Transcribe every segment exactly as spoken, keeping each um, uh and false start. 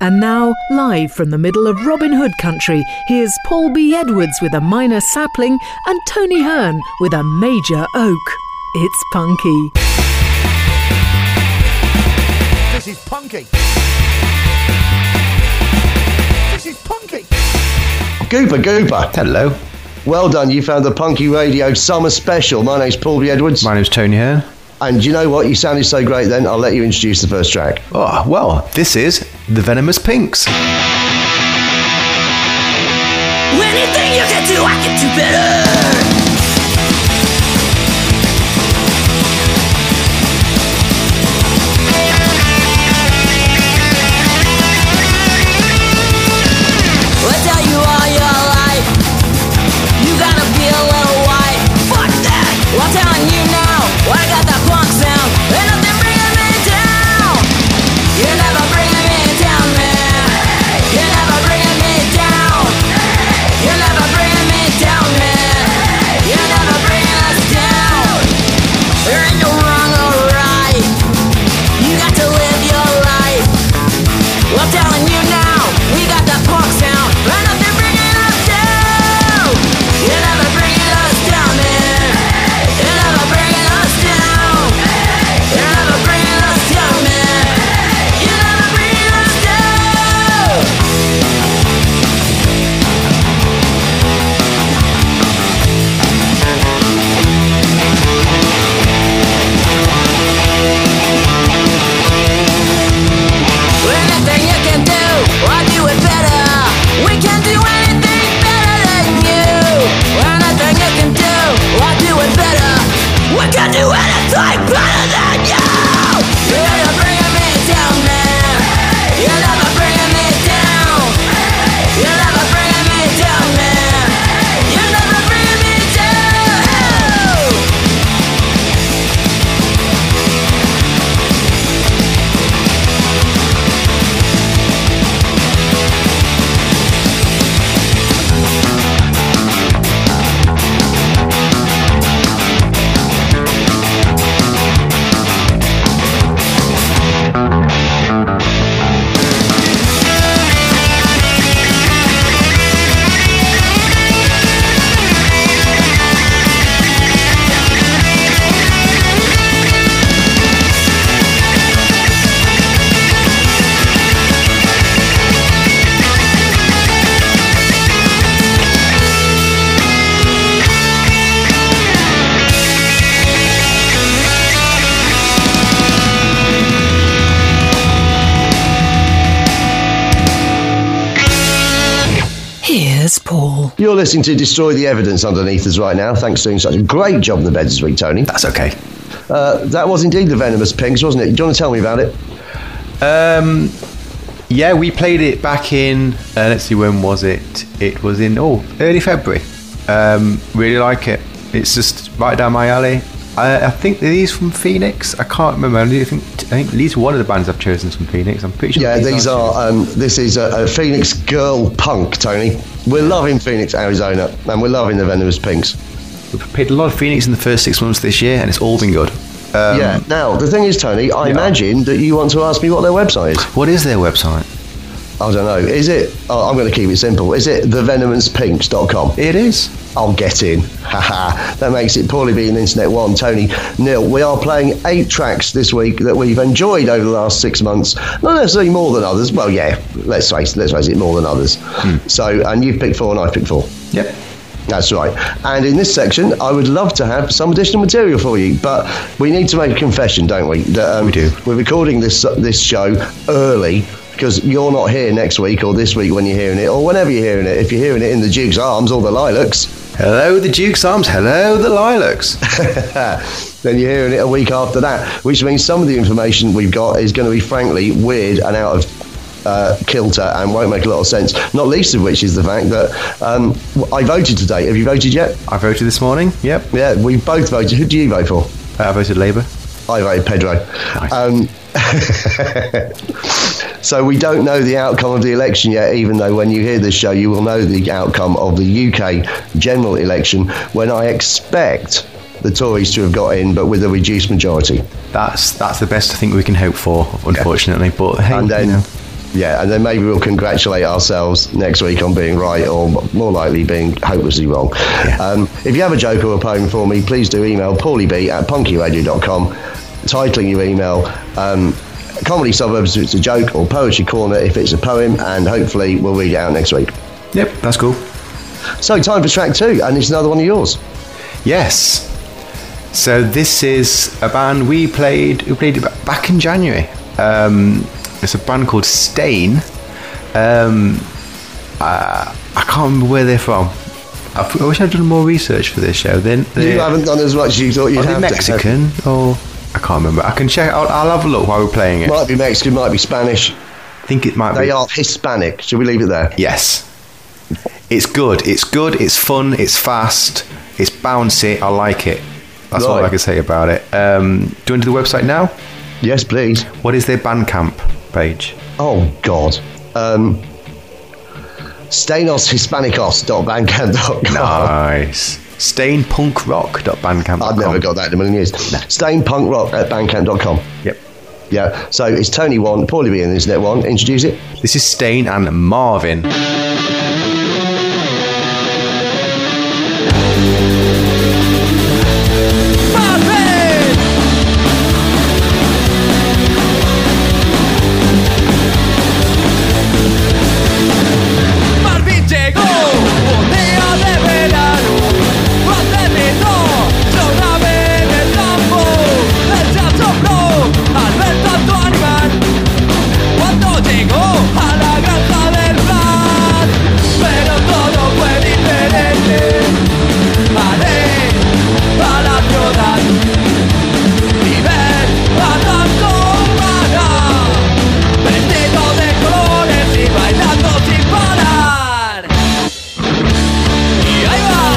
And now, live from the middle of Robin Hood country, here's Paul B. Edwards with a minor sapling and Tony Hearn with a major oak. It's punky. This is punky. This is punky. Gooper, Gooper. Hello. Well done, you found the Punky Radio Summer Special. My name's Paul B. Edwards. My name's Tony Hearn. And you know what? You sounded so great then, I'll let you introduce the first track. Oh, well, this is The Venomous Pinks. Anything you can do, I can do better. I'll tell you all your life, you gotta be a little white. Fuck that! Well, I'm telling you now, I got that punk sound. Ain't nothing bringing me down. You're never bringing me down, man. You're never bringing me down. You're never bringing me down, man. You're never bringing us down. There ain't no wrong or right. You got to live your life. Well, I'm telling you now, we got that punk sound. Ain't nothing bringing us down. You're never bringing us down, man. You're never bringing us down. You're never bringing us down, man. You're never bringing us down. Anything you can do, I'll do it better. We can do anything better than you. Anything you can do, I'll do it better. We can do anything better than you. You're never bringing me down, man. You're never bringing me down. You're never bringing me down, man. You're never bringing me down. Here's Paul. You're listening to Destroy the Evidence underneath us right now. Thanks for doing such a great job in the bed this week, Tony. That's okay. Uh, that was indeed the Venomous Pinks, wasn't it? Do you want to tell me about it? Um, yeah, we played it back in, uh, let's see, when was it? It was in, oh, early February. Um, really like it. It's just right down my alley. I, I think these from Phoenix. I can't remember. I think, I think these are one of the bands I've chosen from Phoenix. I'm pretty sure. Yeah, these are. Um, this is a, a Phoenix girl punk, Tony. We're loving Phoenix, Arizona, and we're loving the Venomous Pinks. We've played a lot of Phoenix in the first six months this year, and it's all been good. Um, yeah. Now the thing is, Tony, I yeah. imagine that you want to ask me what their website is. What is their website? I don't know. Is it? Oh, I'm going to keep it simple. Is it the venomous pinks dot com? It is. I'll get in. Haha. That makes it Paulie being Internet One. Tony, Neil, we are playing eight tracks this week that we've enjoyed over the last six months. Not necessarily more than others. Well, yeah, let's face let's face it, more than others. Hmm. So, and you've picked four and I've picked four. Yep. That's right. And in this section, I would love to have some additional material for you, but we need to make a confession, don't we? That, um, we do. We're recording this this show early because you're not here next week or this week when you're hearing it, or whenever you're hearing it. If you're hearing it in the Duke's Arms or the Lilacs. Hello, the Duke's Arms. Hello, the Lilacs. Then you're hearing it a week after that, which means some of the information we've got is going to be, frankly, weird and out of Uh, kilter and won't make a lot of sense, not least of which is the fact that um, I voted today. Have you voted yet? I voted this morning. Yep. Yeah, we both voted. Who do you vote for? Uh, I voted Labour. I voted Pedro. Nice. Um, so we don't know the outcome of the election yet, even though when you hear this show you will know the outcome of the U K general election, when I expect the Tories to have got in, but with a reduced majority. That's that's the best I think we can hope for, unfortunately. Yeah. But hey, and then you know. Yeah, and then maybe we'll congratulate ourselves next week on being right, or more likely being hopelessly wrong. Yeah. Um, if you have a joke or a poem for me, please do email paulieb at punkyradio dot com, titling your email um, Comedy Suburbs if it's a joke, or Poetry Corner if it's a poem, and hopefully we'll read it out next week. Yep, that's cool. So, time for track two, and it's another one of yours. Yes. So this is a band we played. We played it back in January. Um, it's a band called Stain. Um, uh, I can't remember where they're from. I, I wish I'd done more research for this show. Then You haven't done as much as you thought you'd are have they to. Mexican or I can't remember. I can check. I'll, I'll have a look while we're playing it. Might be Mexican, might be Spanish. I think it might They be. are Hispanic. Should we leave it there? Yes. It's good. It's good. It's fun. It's fast. It's bouncy. I like it. That's all Right. I can say about it. Um, do you want to do the website now? Yes, please. What is their Bandcamp page? Oh, God. Um, Stainos Hispanicos dot bandcamp dot com. Nice. Stain Punk Rock dot bandcamp dot com. I've never got that in a million years. Stain Punk Rock at bandcamp dot com. Yep. Yeah, so it's Tony one, Paulie B and Internet one. Introduce it. This is Stain and Marvin. Marvin llegó, un día de verano, aterrizó, yo navé en el campo, él se asombró al ver tanto animal. Cuando llegó a la granja del plan, pero todo fue diferente. Haré a la ciudad y ver a tanto humana, vestido de colores y bailando sin parar. Y ahí va.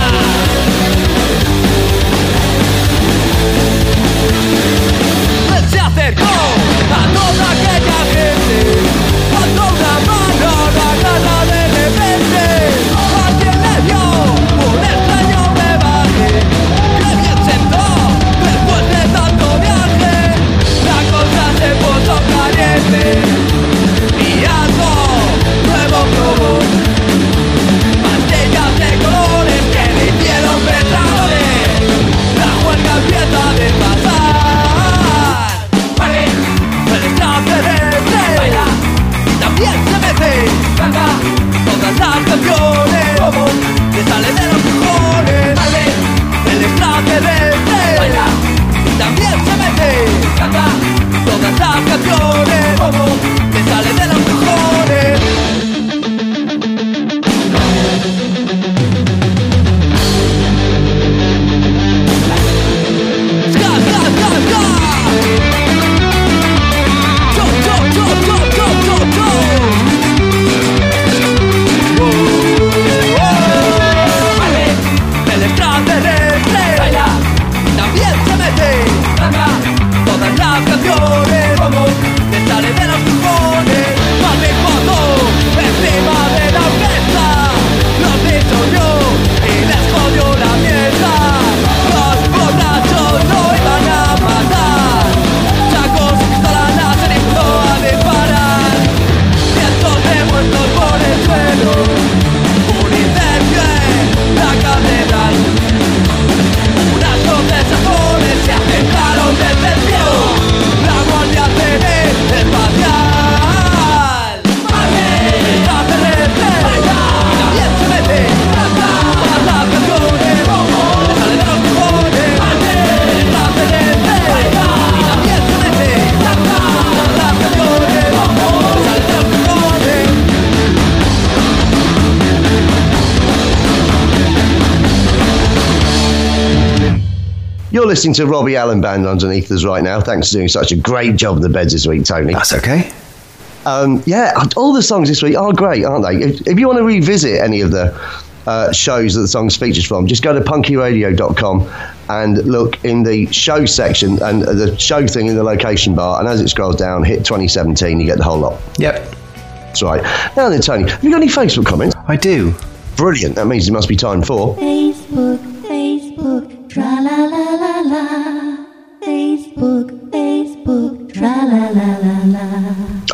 Él se acercó a toda aquella gente, cuando una mano la agarra de repente. Alguien le dio un extraño brebaje, que bien sentó después de tanto viaje. La cosa se puso caliente y algo nuevo probó. Pastillas de colores que le hicieron pensarle. La huelga empieza a desfasar. El extraterrestre baila y también se mete. Canta todas las canciones como le sale de los cojones. El extraterrestre baila y también se mete. Canta todas las canciones como le sale de los cojones. Ska, ska, ska, ska. Cho, cho, cho, cho, cho, cho, cho. Oh, oh. El extraterrestre baila, también se mete. Canta todas las canciones como le sale de los cojones. Marvin pasó encima de la orquesta, los disolvió y les jodió la mierda. Los borrachos no iban a matar, sacó su pistola láser y empezó a disparar. Cientos de muertos por el suelo, un incendio en la catedral. Unas luces azules se acercaron desde el cielo, la guardia espacial. El extraterrestre y también se mete. Todas las canciones le salen de los cojones. El extraterrestre y también se mete. Todas las canciones le salen de los cojones. You're listening to Robbie Allen Band underneath us right now. Thanks for doing such a great job in the beds this week, Tony. That's okay. Um, yeah, all the songs this week are great, aren't they? If, if you want to revisit any of the uh, shows that the songs features from, just go to punky radio dot com and look in the show section and the show thing in the location bar, and as it scrolls down, hit twenty seventeen, you get the whole lot. Yep. That's right. Now then, Tony, have you got any Facebook comments? I do. Brilliant. That means it must be time for... Facebook, Facebook, tra la la la la. Facebook, Facebook, tra la la la la.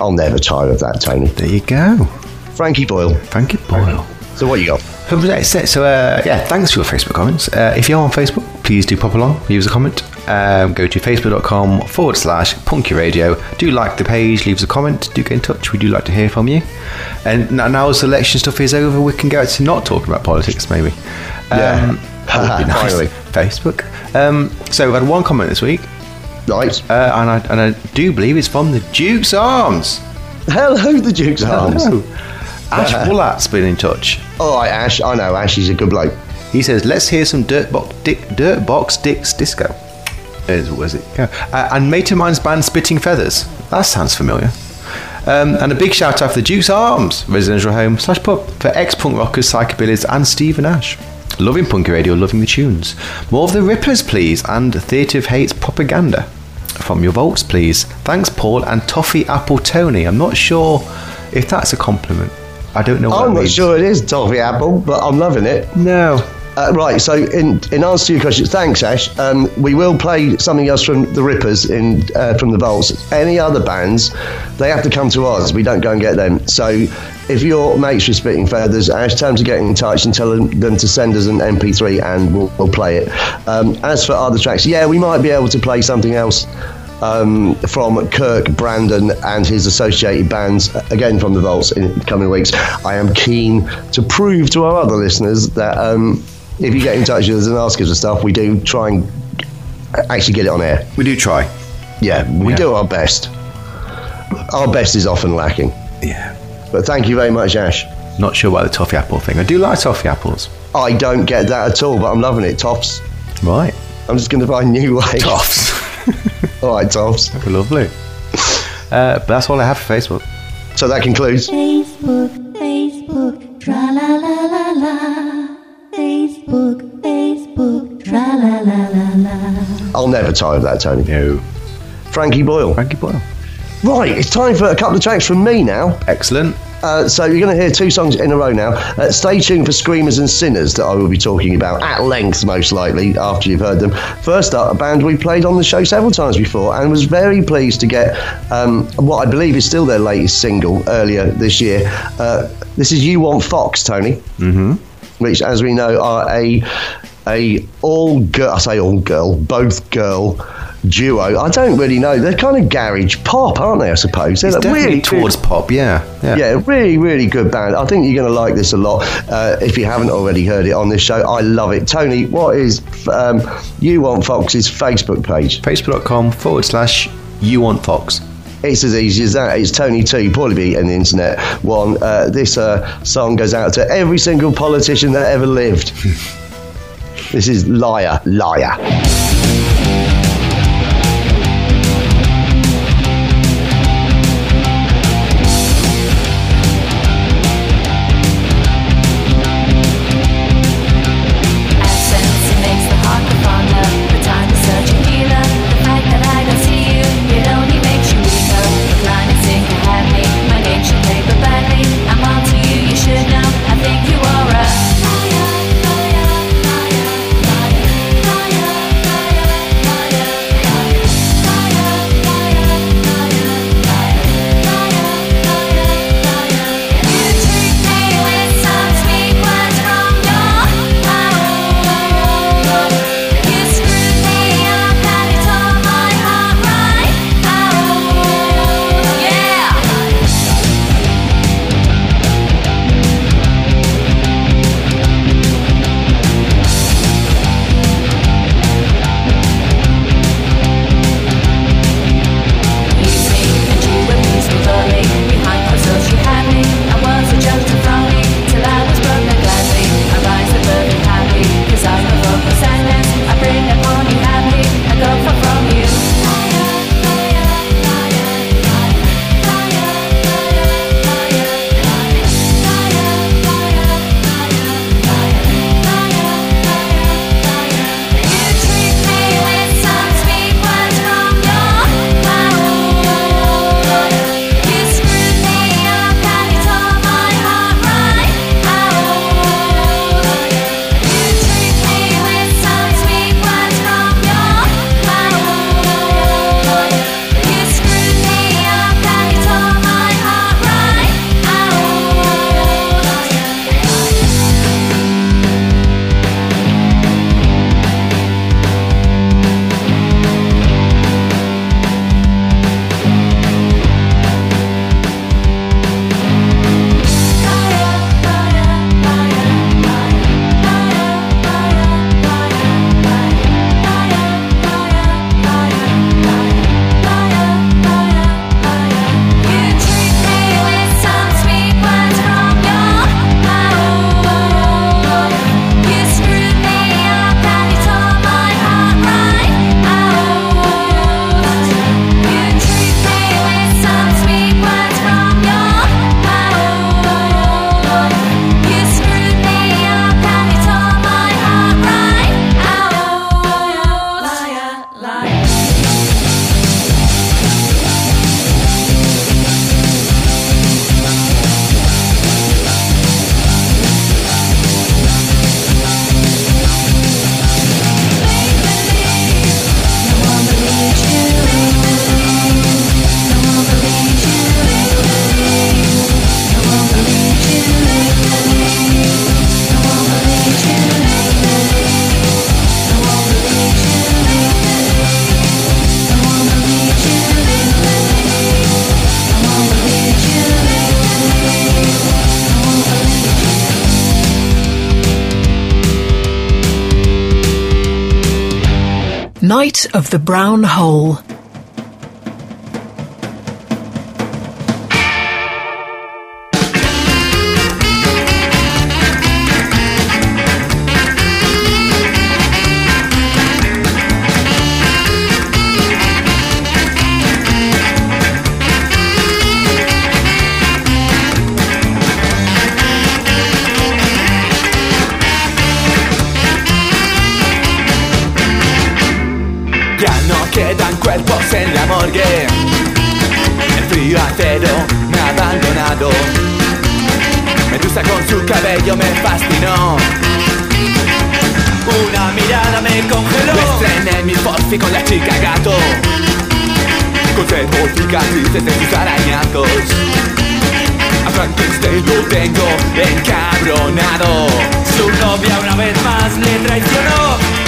I'll never tire of that, Tony. There you go. Frankie Boyle. Frankie Boyle. So what you got? So, uh, yeah, thanks for your Facebook comments. Uh, if you're on Facebook, please do pop along, leave us a comment. Um, go to facebook.com forward slash punky radio. Do like the page, leave us a comment, do get in touch. We do like to hear from you. And now, now the election stuff is over, we can go to not talking about politics, maybe. Yeah. Um, that would be nice. Finally. Facebook. Um, so we've had one comment this week. Right. Uh, and, I, and I do believe it's from the Duke's Arms. Hello, the Duke's Arms. Hello. Ash Woolat's been in touch. All right, Ash. I know Ash. He's a good bloke. He says, "Let's hear some Dirtbox Dick, Dirtbox Dicks disco." Is was it? Yeah. Uh, and mate of mine's band Spitting Feathers. That sounds familiar. Um, and a big shout out for the Duke's Arms residential home slash pub for ex-punk rockers, psychobillies, and Stephen Ash. Loving punky radio, loving the tunes. More of the Rippers, please, and Theatre of Hate's propaganda. From your vaults, please. Thanks, Paul and Toffee Apple Tony. I'm not sure if that's a compliment. I don't know what I'm that not means. sure it is Toffee Apple, but I'm loving it. No. Uh, right, so in, in answer to your question, thanks, Ash. Um, we will play something else from the Rippers in uh, from the Vaults. Any other bands, they have to come to us. We don't go and get them. So if your mates with Spitting Feathers, Ash, tell them to get in touch and tell them, them to send us an M P three and we'll, we'll play it. Um, as for other tracks, yeah, we might be able to play something else Um, from Kirk Brandon and his associated bands, again from the Vaults in the coming weeks. I am keen to prove to our other listeners that um, if you get in touch with us and ask us for stuff, we do try and actually get it on air. We do try. Yeah, we Yeah. do our best. Our best is often lacking. Yeah. But thank you very much, Ash. Not sure about the toffee apple thing. I do like toffee apples. I don't get that at all, but I'm loving it. Toffs. Right. I'm just going to find new ways. Toffs. All right, Toffs. Lovely. Uh, but that's all I have for Facebook. So that concludes. Facebook, Facebook, tra la la la la. Facebook, Facebook, tra la la la la. I'll never tire of that, Tony. No. Frankie Boyle. Frankie Boyle. Right, it's time for a couple of tracks from me now. Excellent. Uh, so you're going to hear two songs in a row now. Uh, stay tuned for Screamers and Sinners that I will be talking about at length, most likely, after you've heard them. First up, a band we played on the show several times before and was very pleased to get um, what I believe is still their latest single earlier this year. Uh, this is You Want Fox, Tony. Mm-hmm. Which, as we know, are a a all girl, I say all girl, both girl duo. I don't really know. They're kind of garage pop, aren't they, I suppose? They're It's like definitely really towards good, pop, yeah. Yeah. yeah, really, really good band. I think you're going to like this a lot. Uh, if you haven't already heard it on this show, I love it. Tony, what is um, You Want Fox's Facebook page? Facebook.com forward slash You Want Fox. It's as easy as that. It's Tony two, Paulie B and the Internet one. Uh, this uh, song goes out to every single politician that ever lived. This is Liar, Liar. Liar, liar, liar, liar, liar. Night of the Brown Hole. Quedan cuerpos en la morgue. El frío acero me ha abandonado. Medusa con su cabello me fascinó. Una mirada me congeló. Me estrené mi porfi con la chica gato. Conservo cicatrices de sus arañazos. A Frankenstein lo tengo encabronado. Su novia una vez más le traicionó.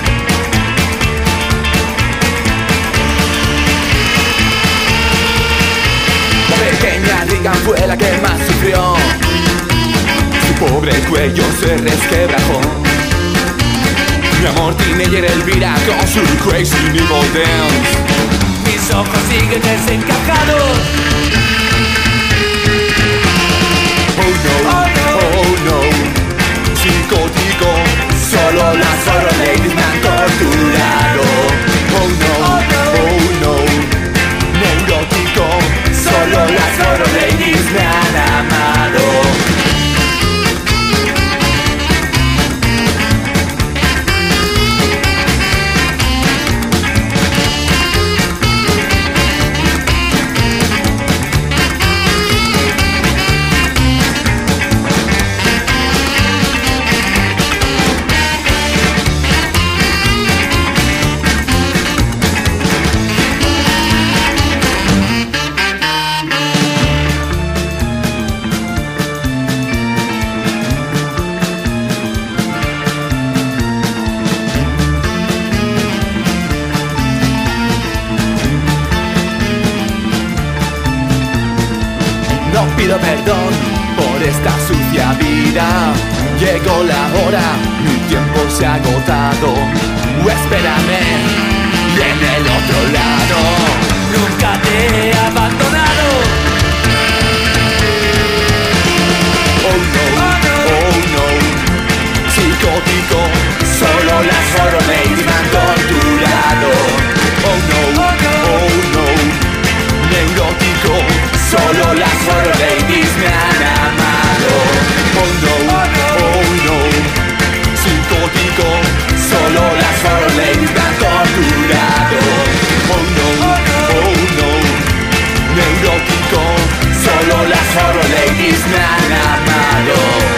Pequeña Regan fue la que más sufrió. Su pobre cuello se resquebrajó. Mi amor teenager Elvira con su crazy evil dance. Mis ojos siguen desencajados. Oh no, oh no, oh no. Psicótico, solo las horror ladies me han torturado. Oh no, oh no, oh no. Neurótico, solo las horror ladies me han amado. Pido perdón por esta sucia vida. Llegó la hora, mi tiempo se ha agotado. Espérame, y en el otro lado nunca te he abandonado. Oh no, oh no, psicótico, solo las horror ladies me han torturado. Oh no, oh no, neurótico, solo las horror ladies me han amado. Oh no, oh no, psicótico, solo las horror ladies me han torturado. Oh no, oh no, neurótico, solo las horror ladies me han amado.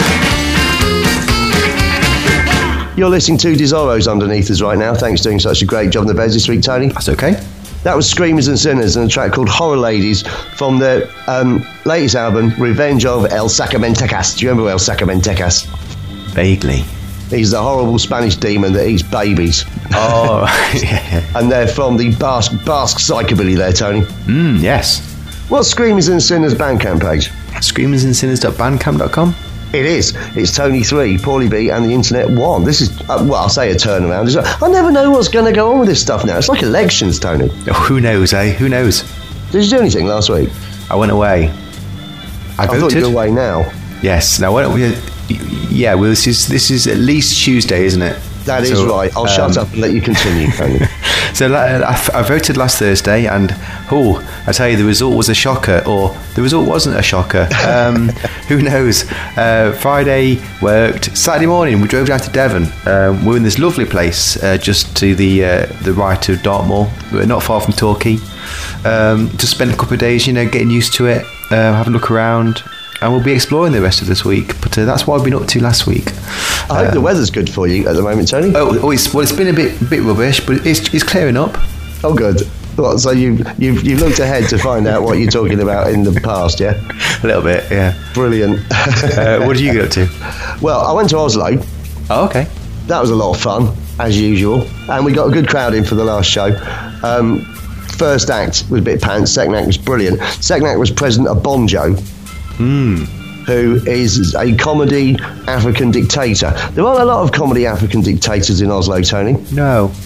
You're listening to Desoros underneath us right now. Thanks for doing such a great job on the beds this week, Tony. That's okay. That was Screamers and Sinners and a track called Horror Ladies from their um, latest album, Revenge of El Sacramentecas. Do you remember El Sacramentecas? Vaguely. He's the horrible Spanish demon that eats babies. Oh, yeah. And they're from the Basque, Basque Psychobilly there, Tony. Mm, yes. What's Screamers and Sinners Bandcamp page? screamers and sinners dot bandcamp dot com. It is. It's Tony three, Paulie B, and the Internet one. This is, uh, well, I'll say a turnaround. I never know what's going to go on with this stuff now. It's like elections, Tony. Oh, who knows, eh? Who knows? Did you do anything last week? I went away. I, I voted. thought you'd away now. Yes. Now, why we? Yeah. Well, this is this is at least Tuesday, isn't it? That is so, right. I'll um, shut up and let you continue, Tony. So I, I voted last Thursday, and oh, I tell you, the result was a shocker, or the result wasn't a shocker. Um, who knows? Uh, Friday worked. Saturday morning, we drove down to Devon. Um, we're in this lovely place uh, just to the uh, the right of Dartmoor. We're not far from Torquay. Um, just spent a couple of days, you know, getting used to it, uh, have a look around. And we'll be exploring the rest of this week, but uh, that's what I've been up to last week. I hope um, the weather's good for you at the moment, Tony. Oh, oh it's, well, it's been a bit bit rubbish, but it's it's clearing up. Oh, good. Well, so you've, you've, you've looked ahead to find out what you're talking about in the past, yeah? A little bit, yeah. Brilliant. uh, what did you get up to? Well, I went to Oslo. Oh, okay. That was a lot of fun, as usual. And we got a good crowd in for the last show. Um, first act was a bit pants, second act was brilliant. Second act was President Obonjo. Hmm. Who is a comedy African dictator. There are a lot of comedy African dictators in Oslo, Tony. No.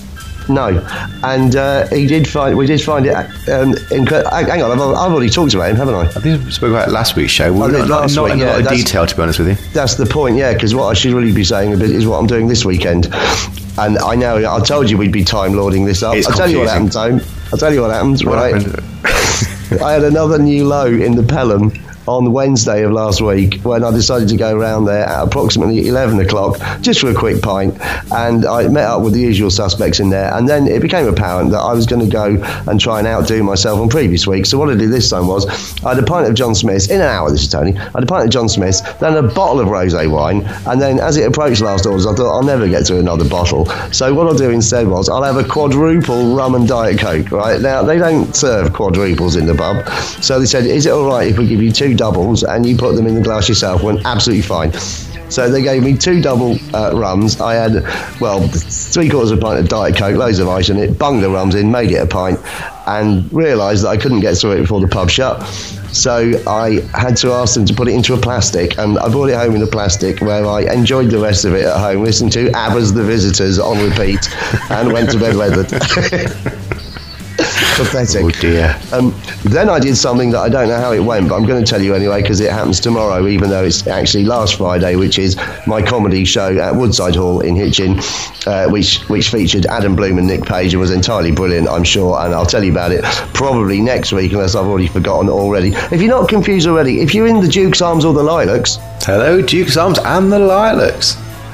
No, and uh, he did find. We did find it. Um, incre- hang on, I've, I've already talked about him, haven't I? I think we spoke about it last week's show. I Not, did not, last not week, in a yeah, lot of that's- detail, to be honest with you. That's the point, yeah. Because what I should really be saying a bit is what I'm doing this weekend. And I know I told you we'd be time lording this up. It's I'll tell you what happened, Tone. I'll tell you what happened. What right? happened? I had another new low in the Pelham on Wednesday of last week when I decided to go around there at approximately eleven o'clock just for a quick pint, and I met up with the usual suspects in there, and then it became apparent that I was going to go and try and outdo myself on previous weeks. So what I did this time was I had a pint of John Smith's in an hour. This is Tony. I had a pint of John Smith's, then a bottle of rosé wine, and then as it approached last orders I thought I'll never get to another bottle, so what I'll do instead was I'll have a quadruple rum and Diet Coke. Right now they don't serve quadruples in the pub, so they said, is it alright if we give you two doubles and you put them in the glass yourself? Went absolutely fine. So they gave me two double uh, rums. I had, well, three quarters of a pint of Diet Coke, loads of ice in it, bunged the rums in, made it a pint, and realised that I couldn't get through it before the pub shut. So I had to ask them to put it into a plastic, and I brought it home in a plastic where I enjoyed the rest of it at home, listened to ABBA's The Visitors on repeat, and went to bed weathered. Pathetic. Oh dear. Um, then I did something that I don't know how it went, but I'm going to tell you anyway because it happens tomorrow, even though it's actually last Friday, which is my comedy show at Woodside Hall in Hitchin, uh, which which featured Adam Bloom and Nick Page and was entirely brilliant, I'm sure, and I'll tell you about it probably next week unless I've already forgotten already. If you're not confused already, if you're in the Duke's Arms or the Lilacs, Hello, Duke's Arms and the Lilacs.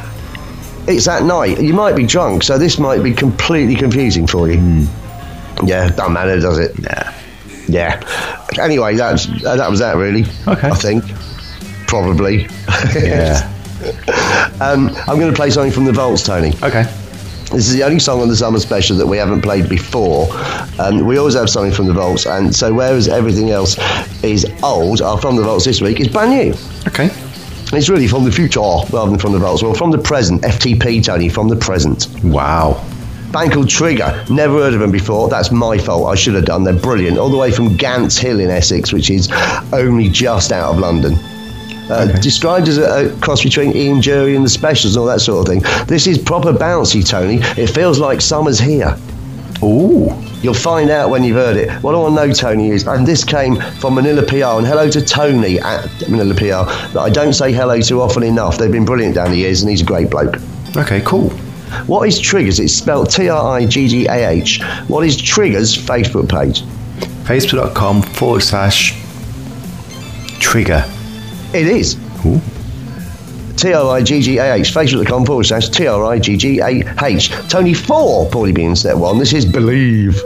it's at night. You might be drunk, so this might be completely confusing for you. Mm. Yeah, doesn't matter, does it? Nah. Yeah. Anyway, that's uh, that was that really. Okay. I think probably. Yeah. um, I'm going to play something from the Vaults, Tony. Okay. This is the only song on the summer special that we haven't played before. Um, we always have something from the Vaults, and so whereas everything else is old, our From the Vaults this week is brand new. Okay. It's really from the future rather than from the Vaults. Well, from the present. F T P, Tony, from the present. Wow. Band called Trigger. Never heard of them before. That's my fault. I should have done. They're brilliant. All the way from Gants Hill in Essex, which is only just out of London. Uh, Okay. Described as a, a cross between Ian Jury and the Specials and all that sort of thing. This is proper bouncy, Tony. It feels like summer's here. Ooh. You'll find out when you've heard it. What I want to know, Tony, is, and this came from Manila P R, and hello to Tony at Manila P R, that I don't say hello to often enough. They've been brilliant down the years, and he's a great bloke. Okay, cool. What is Triggers? It's spelled T R I G G A H. What is Triggers' Facebook page? Facebook.com forward slash trigger. It is. Ooh. T R I G G A H. Facebook.com forward slash T R I G G A H. Tony four, Paulie Bean step one. This is Believe.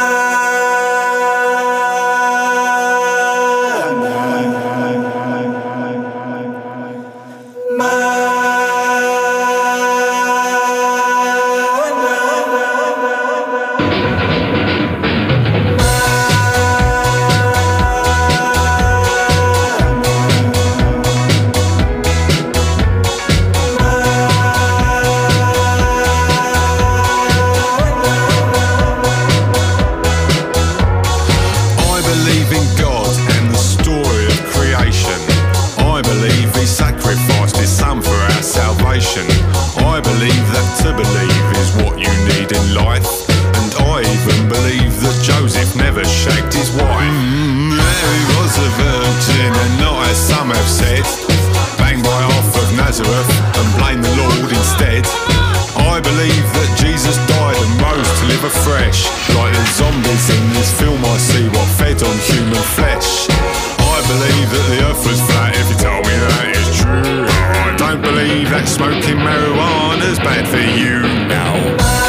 I believe in God and the story of creation. I believe He sacrificed His Son for our salvation. I believe that to believe is what you need in life. And I even believe that Joseph never shagged his wife. Mm, Mary was a virgin and not as some have said. Banged by half of Nazareth and blame the Lord instead. I believe that Jesus died and rose to live afresh. Like the zombies in this film I see what fed on human flesh. I believe that the earth was flat if you tell me that is true. I don't believe that smoking marijuana's bad for you now.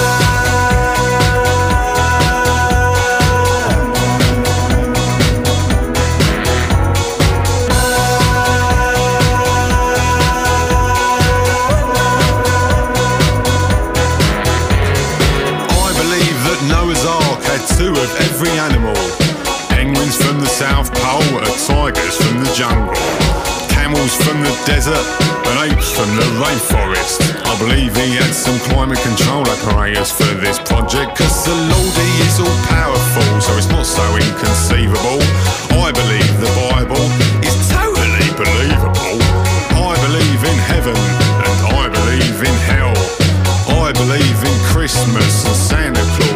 I believe that Noah's Ark had two of every animal. Penguins from the South Pole and tigers from the jungle. Camels from the desert and apes from the rainforest. I believe he had some climate control apparatus for this project, cause the Lord he is all powerful, so it's not so inconceivable. I believe the Bible is totally believable. I believe in heaven and I believe in hell. I believe in Christmas and Santa Claus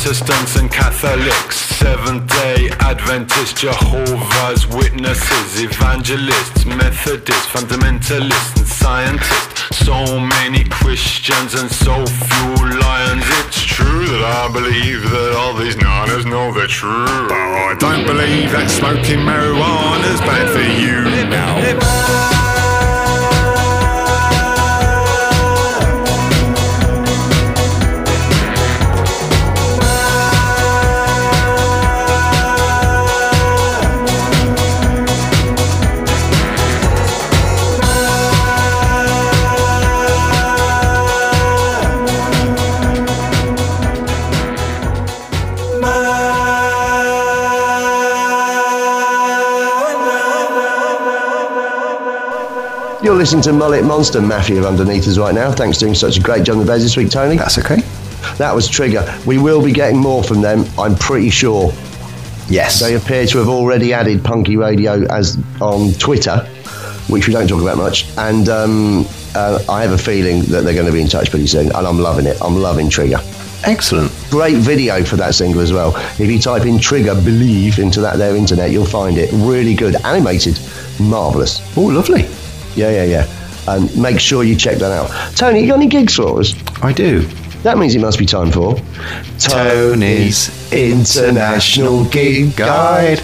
Protestants and Catholics, Seventh-day Adventists, Jehovah's Witnesses, Evangelists, Methodists, Fundamentalists and Scientists. So many Christians and so few lions. It's true that I believe that all these nanas know they're true, but I don't believe that smoking marijuana's bad for you now. You're listening to Mullet Monster, Mafia of Underneathers right now. Thanks for doing such a great job on the beds this week, Tony. That's okay. That was Trigger. We will be getting more from them, I'm pretty sure. Yes. They appear to have already added Punky Radio as on Twitter, which we don't talk about much. And um, uh, I have a feeling that they're going to be in touch pretty soon. And I'm loving it. I'm loving Trigger. Excellent. Great video for that single as well. If you type in Trigger Believe into that there internet, you'll find it. Really good. Animated. Marvellous. Oh, lovely. Yeah, yeah, yeah. And make sure you check that out. Tony, you got any gigs for us? I do. That means it must be time for Tony's International Gig Guide.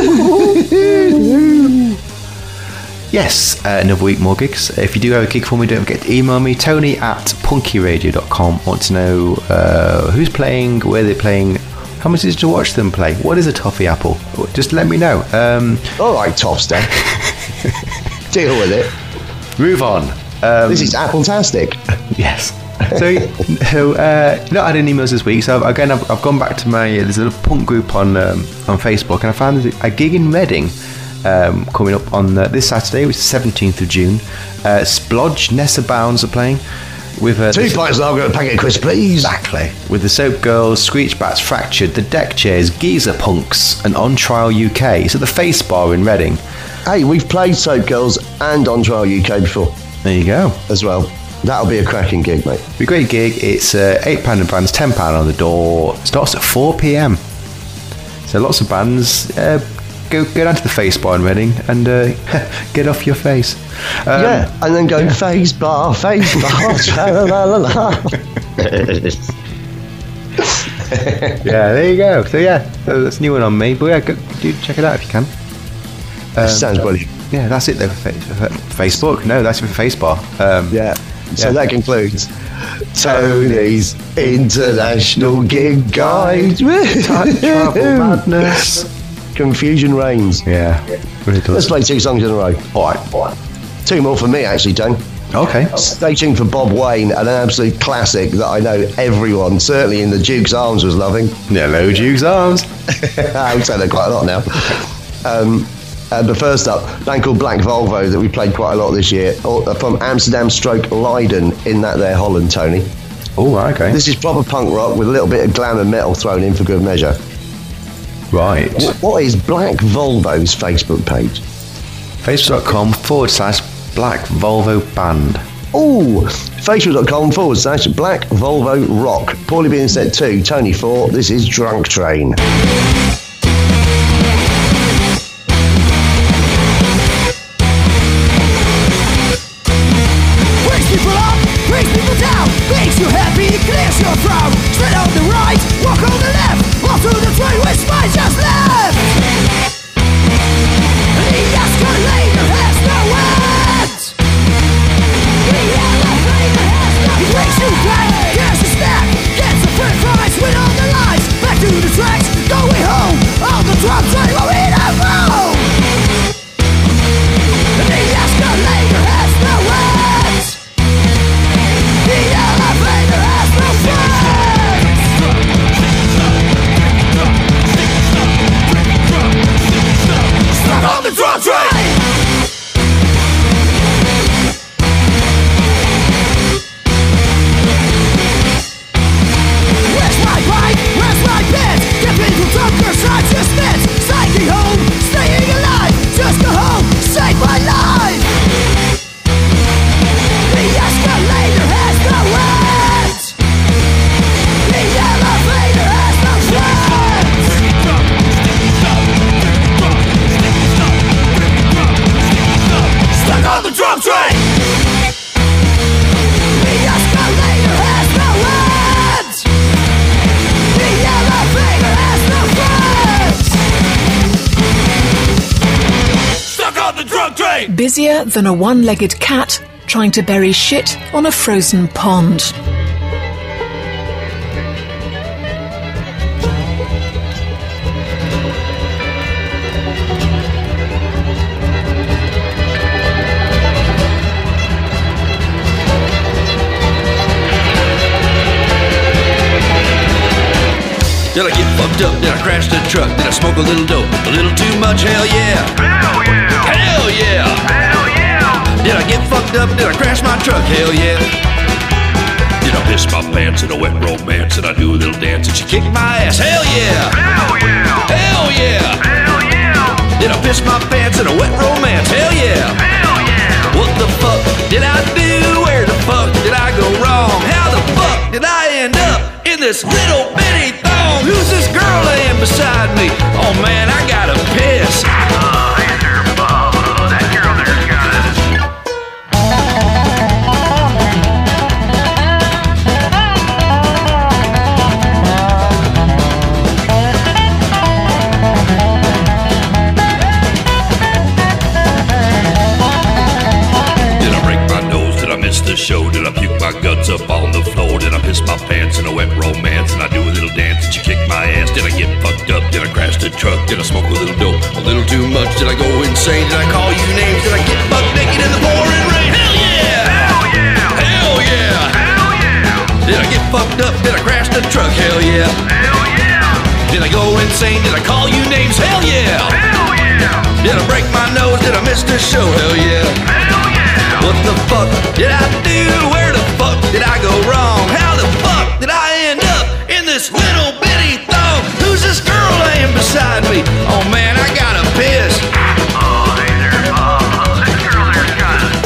Yes, uh, another week more gigs. If you do have a gig for me, don't forget to email me, Tony at punkyradio dot com. Want to know uh, who's playing, where they're playing, how much is it to watch them play, what is a toffee apple? Just let me know. Um, All right, Topster. Deal with it. Move on. Um, this is Apple-tastic. Yes. So, so uh, not had any emails this week. So again, I've, I've gone back to my there's a little punk group on um, on Facebook, and I found there's a gig in Reading um, coming up on uh, this Saturday, which is seventeenth of June. Uh, Splodge, Nessa Bounds are playing with uh, two pints of lager and a packet of crisps, please. Exactly. With the Soap Girls, Screechbats, Fractured, the Deck Chairs, Geezer Punks, and On Trial U K. So the Face Bar in Reading. Hey, we've played Soap Girls and On Trial U K before. There you go. As well. That'll be a cracking gig, mate. It'll be a great gig. It's uh, eight pounds in bands, ten pounds on the door. Starts at four p.m. So lots of bands. Uh, go go down to the Face Bar in Reading and uh, get off your face. Um, yeah, and then go yeah. Face Bar, Face Bar, la la la. Yeah, there you go. So yeah, that's a new one on me. But yeah, go, do check it out if you can. Um, Sounds brilliant. Yeah, that's it though for Facebook. No, that's it for Face Bar. Um, yeah. So yeah. That concludes Tony's International Gig Guide. Travel madness. Confusion reigns. Yeah, really does. Let's play two songs in a row. All right. All right. Two more for me, actually, Tony. Okay. Stay tuned for Bob Wayne, and an absolute classic that I know everyone, certainly in the Duke's Arms, was loving. Hello, Duke's Arms. I would say that quite a lot now. Um, Uh, but first up, a band called Black Volvo that we played quite a lot this year, from Amsterdam stroke Leiden in that there Holland, Tony. Oh, okay. This is proper punk rock with a little bit of glamour metal thrown in for good measure. Right. W- what is Black Volvo's Facebook page? Facebook.com forward slash Black Volvo Band. Oh, Facebook.com forward slash Black Volvo Rock. Paulie being set two, Tony four, this is Drunk Train. The elevator has no drunk train. The escalator has no end. The elevator has no friends. Stuck on the drunk train. Busier than a one-legged cat trying to bury shit on a frozen pond. Did I get fucked up? Did I crash the truck? Did I smoke a little dope? A little too much? Hell yeah. Hell yeah. Hell yeah. Hell yeah. Did I get fucked up? Did I crash my truck? Hell yeah. Did I piss my pants in a wet romance? Did I do a little dance and she kicked my ass? Hell yeah. Hell yeah. Hell yeah. Hell yeah. Did I piss my pants in a wet romance? Hell yeah. Hell yeah. What the fuck did I do? Where the fuck did I go wrong? How the fuck did I end up in this little bitty thong? Who's this girl laying beside me? Oh man, I gotta piss. Uh, hey there, Bob. Uh, that girl there's got Did I break my nose? Did I miss the show? Did I puke my guts up on the floor? Did I piss my pants in a wet romance? And I do a little dance and she kicked my ass? Did I get fucked up? Did I crash the truck? Did I smoke a little dope? A little too much? Did I go insane? Did I call you names? Did I get buck naked in the pouring rain? Hell yeah! Hell yeah! Hell yeah! Hell yeah! Did I get fucked up? Did I crash the truck? Hell yeah! Hell yeah! Did I go insane? Did I call you names? Hell yeah! Hell yeah! Did I break my nose? Did I miss the show? Hell yeah! Hell yeah! What the fuck did I do? Where the fuck did I go wrong? How the fuck did I end up in this little bitty thong? Who's this girl laying beside me? Oh man, I gotta piss. Oh, hey there, Bob. This girl there's got it.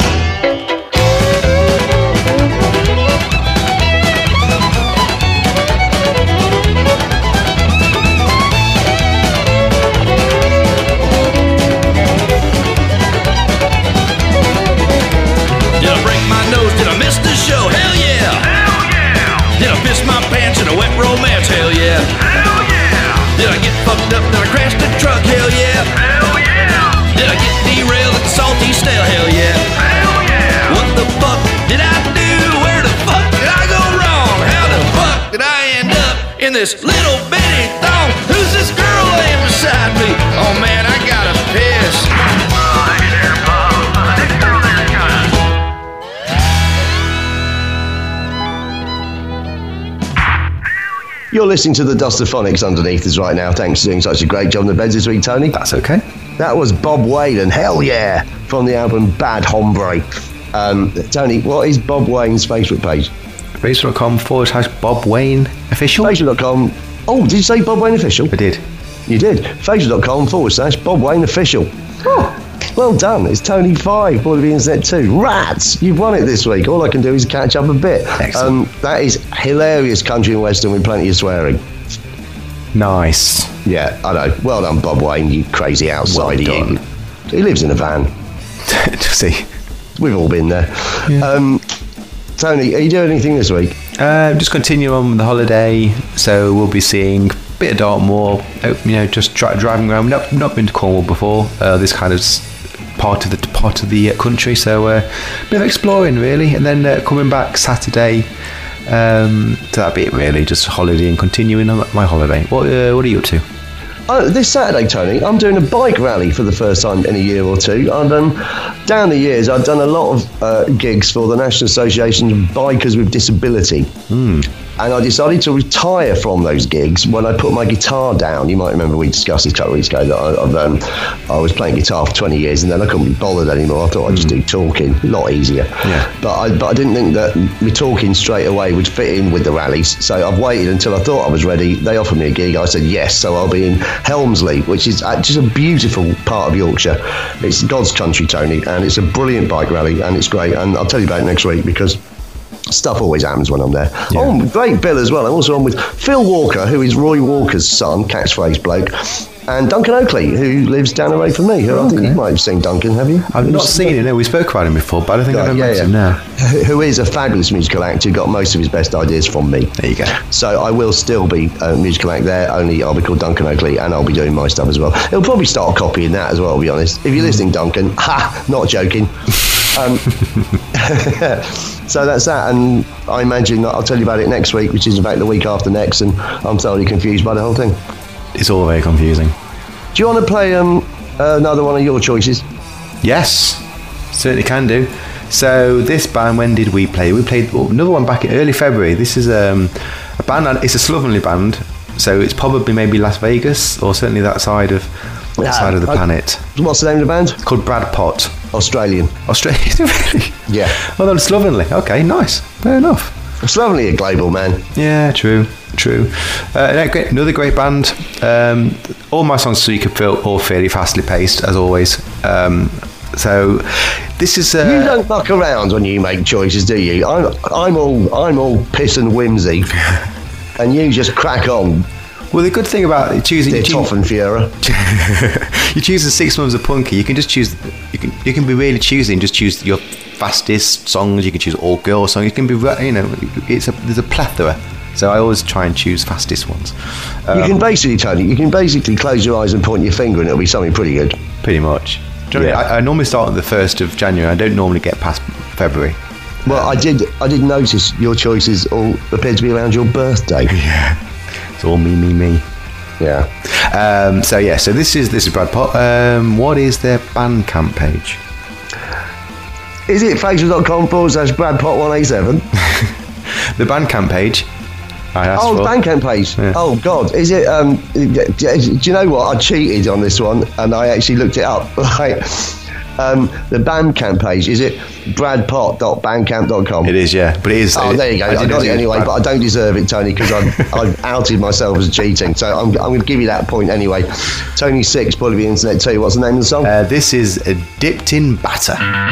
Did I break my nose? Did I miss the show? Hell yeah! Hell yeah! Did I piss my pants in a wet romance? Hell yeah! Hell yeah! Did I get fucked up? Did I crash the truck? Hell yeah! Hell yeah! Did I get derailed at the salty stale? Hell yeah! Hell yeah! What the fuck did I do? Where the fuck did I go wrong? How the fuck did I end up in this little bitty thong? Who's this girl laying beside me? Oh man, I gotta piss. Oh, hey there, Bob. This girl there's got it. You're listening to the Dustophonics underneath us right now. Thanks for doing such a great job on the beds this week, Tony. That's okay. That was Bob Wayne, Hell Yeah, from the album Bad Hombre. Um, Tony, what is Bob Wayne's Facebook page? Facebook.com forward slash Bob Wayne official. Facebook.com. Oh, did you say Bob Wayne official? I did. You did. Facebook.com forward slash Bob Wayne official. Oh, well done. It's Tony five, Board of the Internet two. Rats! You've won it this week. All I can do is catch up a bit. Excellent. Um, that is hilarious country and western with plenty of swearing. Nice. Yeah, I know. Well done, Bob Wayne, you crazy outsider. Well you. He lives in a van. See. We've all been there. Yeah. Um, Tony, are you doing anything this week? Uh, just continue on with the holiday. So we'll be seeing a bit of Dartmoor. You know, just dri- driving around. Not not been to Cornwall before. Uh, this kind of part of the part of the uh, country. So uh, a bit of exploring really, and then uh, coming back Saturday. Um, so that'd be it really. Just holiday and continuing on my holiday. What uh, what are you up to? Oh, this Saturday, Tony, I'm doing a bike rally for the first time in a year or two. I've done, down the years, I've done a lot of uh, gigs for the National Association of Bikers with Disability. Mm. And I decided to retire from those gigs when I put my guitar down. You might remember we discussed this a couple of weeks ago that I, I've, um, I was playing guitar for twenty years and then I couldn't be bothered anymore. I thought I'd just do talking, a lot easier. Yeah. But I, but I didn't think that me talking straight away would fit in with the rallies. So I've waited until I thought I was ready. They offered me a gig. I said yes. So I'll be in Helmsley, which is just a beautiful part of Yorkshire. It's God's country, Tony, and it's a brilliant bike rally and it's great. And I'll tell you about it next week because stuff always happens when I'm there. Yeah. Oh, great Bill as well. I'm also on with Phil Walker, who is Roy Walker's son, catchphrase bloke. and Duncan Oakley, who lives down the road from me. Who I think Okay. you might have seen Duncan, have you? I've not seen him. No, we spoke about him before, but I don't think I've ever met him now. Who who is a fabulous musical actor, got most of his best ideas from me. There you go. So I will still be a musical act there, only I'll be called Duncan Oakley, and I'll be doing my stuff as well. He'll probably start copying that as well, to be honest. If you're listening, Duncan, ha, not joking. Um, so that's that, and I imagine that I'll tell you about it next week, which is in fact the week after next, and I'm totally confused by the whole thing. It's all very confusing. Do you want to play um, another one of your choices? Yes, certainly can do. So this band, when did we play? We played oh, another one back in early February. This is um, a band, it's a slovenly band, so it's probably maybe Las Vegas, or certainly that side of that Yeah, side of the I- planet. What's the name of the band? It's called Brad Pot. Australian. Australia, really? Yeah. Well, that's slovenly. Okay, nice. Fair enough. Slovenly a global, man. Yeah, true, true. Uh, no, great, another great band. Um, all my songs, so you could feel all fairly fastly paced, as always. Um, so this is. Uh, You don't fuck around when you make choices, do you? I'm, I'm all, I'm all piss and whimsy, and you just crack on. well, the good thing about choosing, Dear you Toff and Fiera. you choose the six months of punky. You can just choose. You can you can be really choosing. Just choose your fastest songs. You can choose all girl songs. You can be you know. It's a there's a plethora. So I always try and choose fastest ones. Um, You can basically, Tony, you can basically close your eyes and point your finger, and it'll be something pretty good. pretty much. Do you know what I mean? Yeah. I, I normally start on the first of January. I don't normally get past February. Well, I did, I did notice your choices all appear to be around your birthday. Yeah. It's all me, me, me. Yeah. Um, so yeah, so this is this is Brad Pot. Um, what is their Bandcamp page? Is it facebook.com forward slash Brad Pot one eighty-seven? The Bandcamp page. I asked Oh, for. Bandcamp page. Yeah. Oh God, is it? Um, do you know what? I cheated on this one, and I actually looked it up. Right. Um, the Bandcamp page, is it brad pot dot bandcamp dot com? It is, yeah, but it is. Oh, there you go. I, did got do it anyway, Brad- but I don't deserve it, Tony, because I've, I've outed myself as cheating. So I'm, I'm going to give you that point anyway. Tony Six, probably the internet too. What's the name of the song? Uh, this is uh, Dipped in Batter.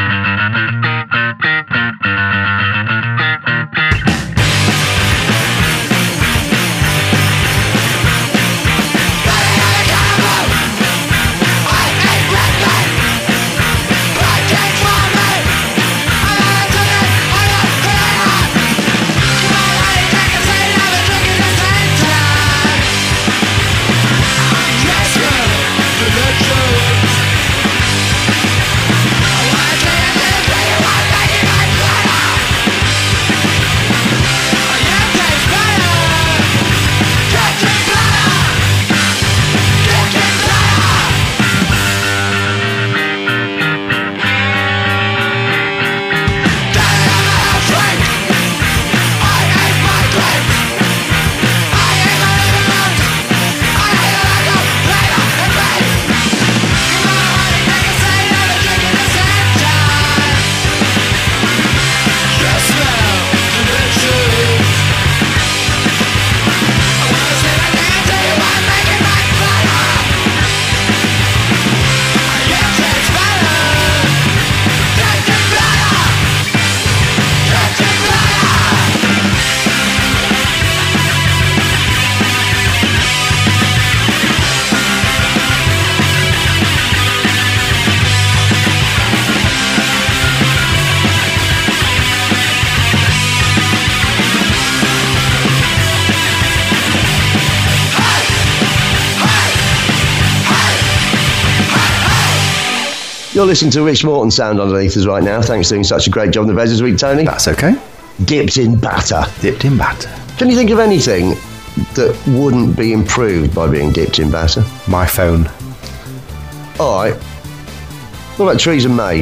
You're listening to Rich Morton sound underneath us right now. Thanks for doing such a great job in the Vez this week, Tony. That's okay. Dipped in batter. Dipped in batter. Can you think of anything that wouldn't be improved by being dipped in batter? My phone. All right. What about Theresa May?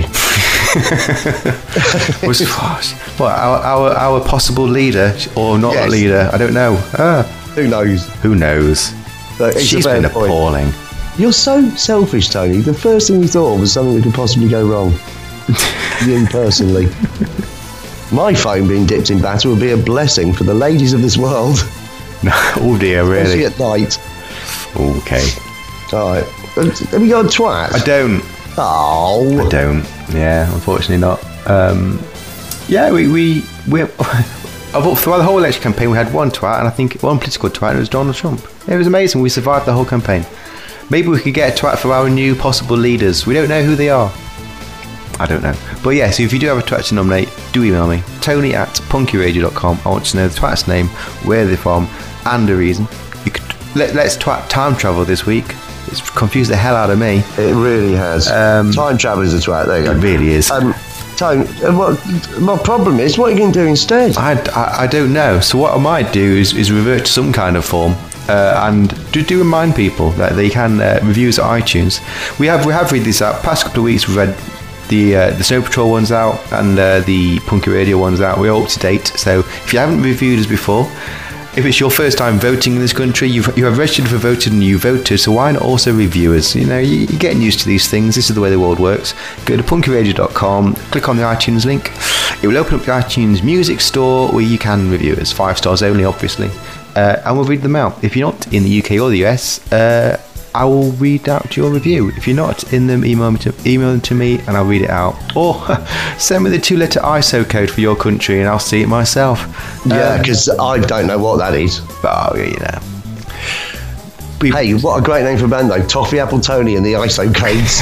Was what our, our our possible leader or not Yes. leader? I don't know. Ah, Who knows? who knows? But it's a She's fair been point. appalling. You're so selfish, Tony. The first thing you thought was something that could possibly go wrong. You personally. My phone being dipped in batter would be a blessing for the ladies of this world. Oh dear, Especially really? at night. Okay. All right. Have you got a twat? I don't. Oh. I don't. Yeah, unfortunately not. Um, yeah, we we we. Of- Throughout the whole election campaign, we had one twat, and I think one political twat, and it was Donald Trump. It was amazing. We survived the whole campaign. maybe we could get a twat for our new possible leaders. We don't know who they are. I don't know. But yeah, so if you do have a twat to nominate, do email me. Tony at punky radio dot com. I want to know the twat's name, where they're from, and the reason. You could let, Let's twat time travel this week. It's confused the hell out of me. It really has. Um, Time travel is a twat. There you go. It really is. Um, Tone, uh, what, my problem is, what are you going to do instead? I, I, I don't know. So what I might do is, is revert to some kind of form. Uh, and do, do remind people that they can uh, review us at iTunes. We have we have read this out. Past couple of weeks we've read the uh, the Snow Patrol ones out and uh, the Punky Radio ones out. We're all up to date. So if you haven't reviewed us before, if it's your first time voting in this country, you've, you have registered for voting and you voted, so why not also review us? You know, you, you're getting used to these things. This is the way the world works. Go to punky radio dot com, click on the iTunes link. It will open up the iTunes music store where you can review us. Five stars only, obviously. Uh, and we'll read them out. If you're not in the U K or the U S, uh, I will read out your review. If you're not in them, email, me to, email them to me and I'll read it out. Or send me the two-letter I S O code for your country and I'll see it myself. Yeah, because um, I don't know what that is. Oh, you know. We, hey, what a great name for a band, though. Toffee Apple Tony and the I S O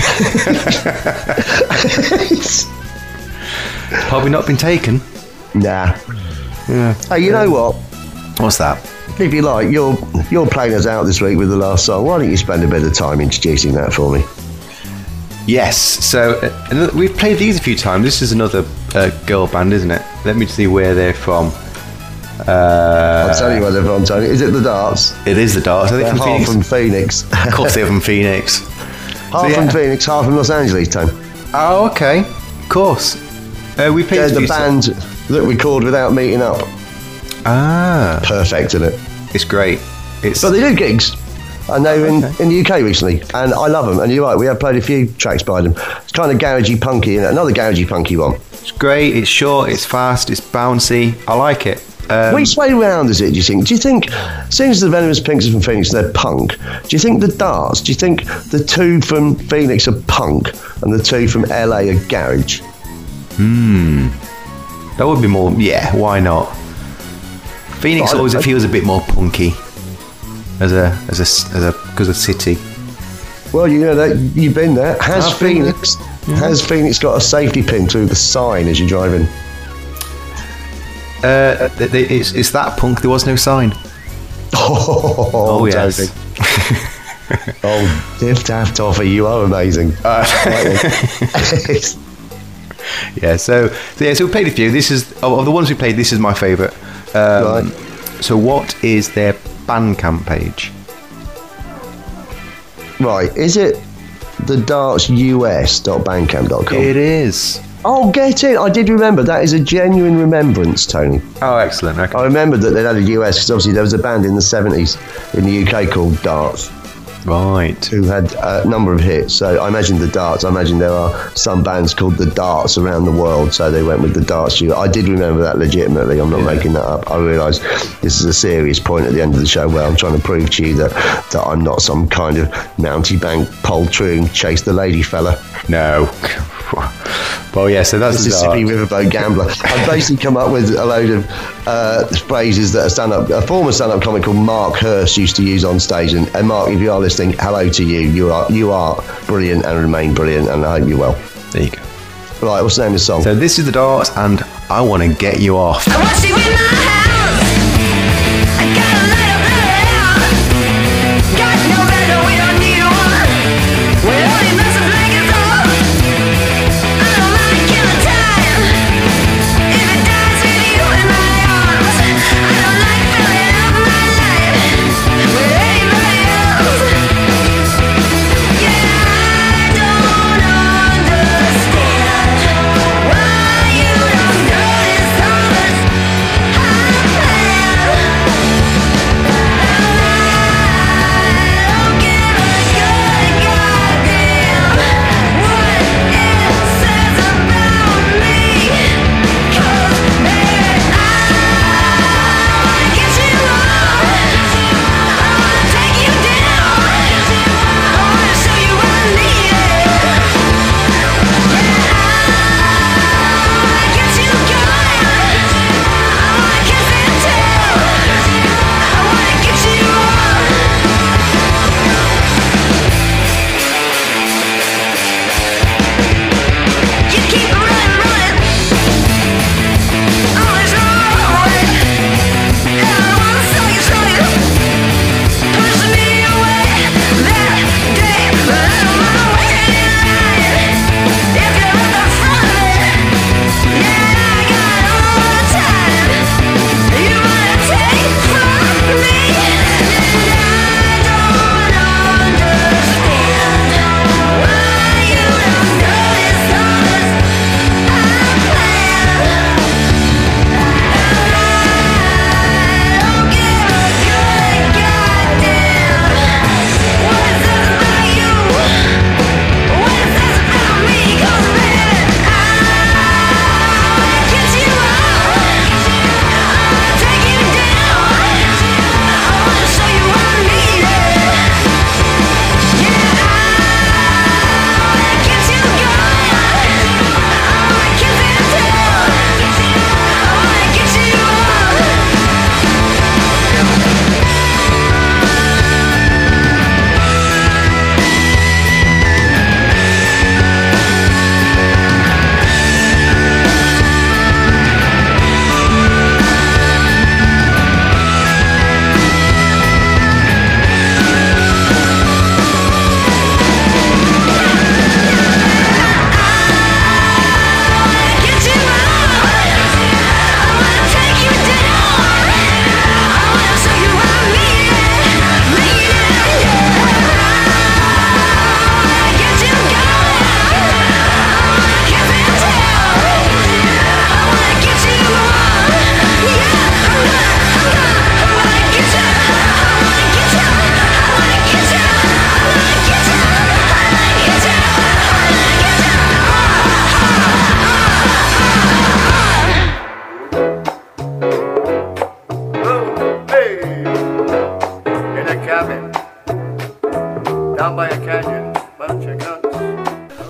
codes. Probably not been taken. Nah. Yeah. Hey, you know what? What's that? If you like, you're you're playing us out this week with the last song. Why don't you spend a bit of time introducing that for me? Yes. So uh, we've played these a few times. This is another uh, girl band, isn't it? Let me see where they're from. Uh, I'll tell you where they're from, Tony. Is it the Darts? It is the Darts. Are they They're from half Phoenix? from Phoenix. Of course, they're from Phoenix. Half So, yeah. from Phoenix, half from Los Angeles, Tony. Oh, okay. Of course. Uh, we played They're a the few band that record without meeting up. Ah, Perfect, isn't it? it's great. It's But they do gigs. And they were in, Okay. in the U K recently. And I love them. And you're right, we have played a few tracks by them. It's kind of garagey punky, isn't it? Another garagey punky one. it's great. It's short. It's fast. It's bouncy. I like it. Um, Which way round is it, do you think? Do you think, since the Venomous Pinks are from Phoenix, they're punk, do you think the Darts, do you think the two from Phoenix are punk and the two from L A are garage? that would be more. Yeah, why not? Phoenix But I- always I- feels a bit more punky as a as a as a because of city. Well, you know, that you've been there. Has I've been there. Phoenix has Phoenix got a safety pin through the sign as you're driving? Uh, th- th- it's it's that punk. There was no sign. Oh, Oh, yes. Toby. Oh, Diff Daff Toffee, you are amazing. Uh, Right then. Yeah, so, so yeah, so we played a few. This is of, of the ones we played. This is my favourite. Um, Right. So, what is their Bandcamp page? Right, is it the darts U S dot bandcamp dot com? It is. Oh, get it! I did remember. That is a genuine remembrance, Tony. Oh, excellent. Okay. I remembered that they had a U S because obviously there was a band in the seventies in the U K called Darts Right. who had a number of hits. So I imagine the Darts. I imagine there are some bands called the Darts around the world. So they went with the Darts. U- I did remember that legitimately. I'm not Yeah. making that up. I realise this is a serious point at the end of the show where I'm trying to prove to you that, that I'm not some kind of Mountie Bank poltroon, chase the lady fella. No. Well, yeah, so that's the Mississippi Darts. Riverboat Gambler. I've basically come up with a load of uh, phrases that a stand-up, a former stand-up comic called Mark Hurst used to use on stage. And, and Mark, if you are listening, hello to you. You are you are brilliant and remain brilliant, and I hope you're well. There you go. Right, what's the name of the song? So this is the Darts, and I want to get you off. I want you in my house. I got a light up there. Got no bed, we don't need one. We only mess with blankets on. I don't mind killing time. If it dies with you in my arms. I don't like filling up my life with anybody else. Yeah, I don't understand why you don't notice all this.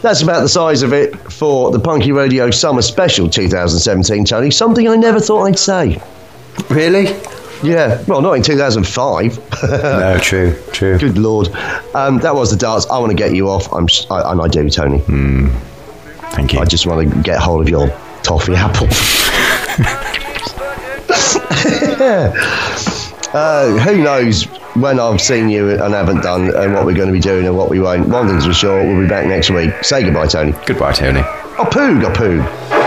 that's about the size of it for the Punky Radio Summer Special twenty seventeen, Tony. Something I never thought I'd say. Really? Yeah, well, not in two thousand five. No, true, true. Good Lord. Um, that was the darts. I want to get you off, I'm, I, and I do, Tony. Mm. Thank you. I just want to get hold of your toffee apple. uh, who knows when I've seen you and haven't done, and what we're going to be doing and what we won't. One thing's for sure, we'll be back next week. Say goodbye, Tony. Goodbye, Tony. A poog, a poog.